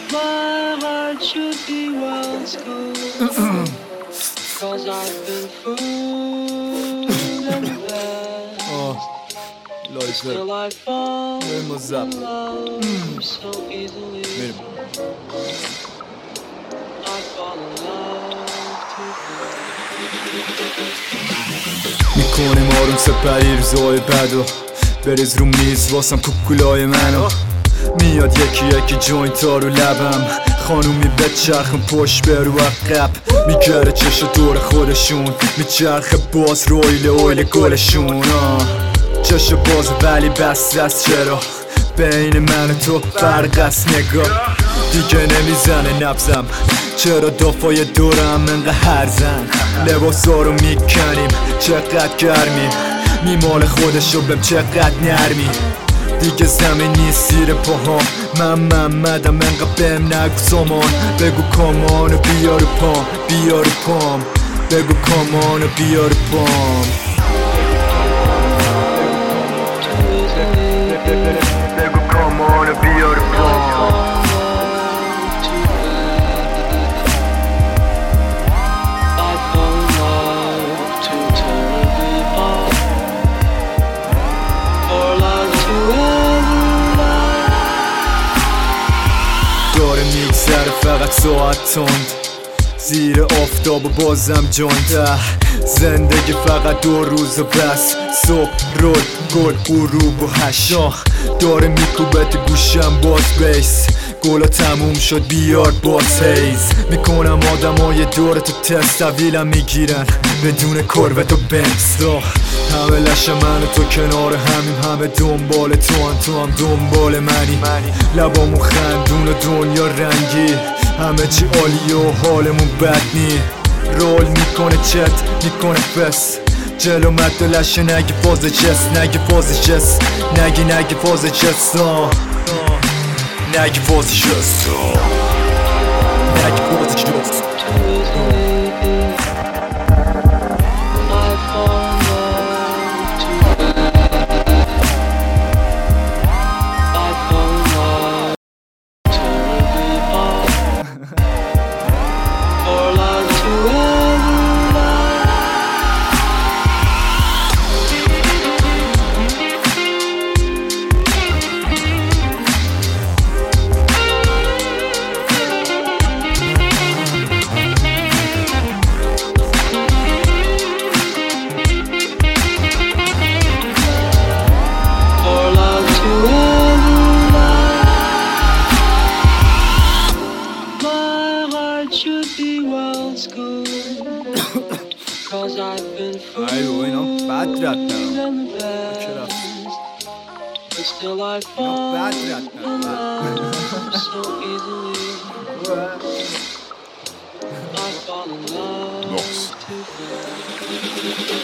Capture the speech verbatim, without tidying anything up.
My heart should be well schooled, cause I've been fooled and bad. Still I fall in love so easily. I fall in love too fast. میکنیم آروم سپری روزای بدو بریز رو میز واسم کوکولای منو میاد یکی یکی جوینت ها رو لبم خانومی به چرخم پشت برو عقب میگره چشم دور خودشون میچرخه باز رویل اویل گلشون چشم باز ولی بست است چرا بین من و تو فرق است نگاه دیگه نمیزنه نبزم چرا دفای دورم انقه هرزن لباسا رو میکنیم چقدر گرمیم میمال خودشو بهم چقدر نرمی دیگه زمین نیست زیر پاهام من محمدم انقه بهم نگو سامان بگو کامان و بیا رو پام بیا رو پام بگو کامان و بیا رو پام بگو کامان و بیا رو پام داره میگذره فقط ساعت تند زیر آفتاب و بازم جوینت زندگی فقط دو روز و بس صبح رول گل غروب و هشا داره میکوبه تو گوشم باز بیس گلا تموم شد بیار باز هیز میکنم آدم های دور تو تست طویلم میگیرن بدون کروت و بنز همه لش من و تو کنار همیم همه دنبال تو هم تو هم دنبال منی لبامون خندون و دنیا رنگی همه چی عالی و حالمون بد نی رول میکنه چت میکنه فس جلو مد و لشه نگی فاز جس نگی فاز جس نگی نگی فاز جس نگی فاز جس نگی فاز جس ایو اینا بد رد نرم اینا بد رد نرم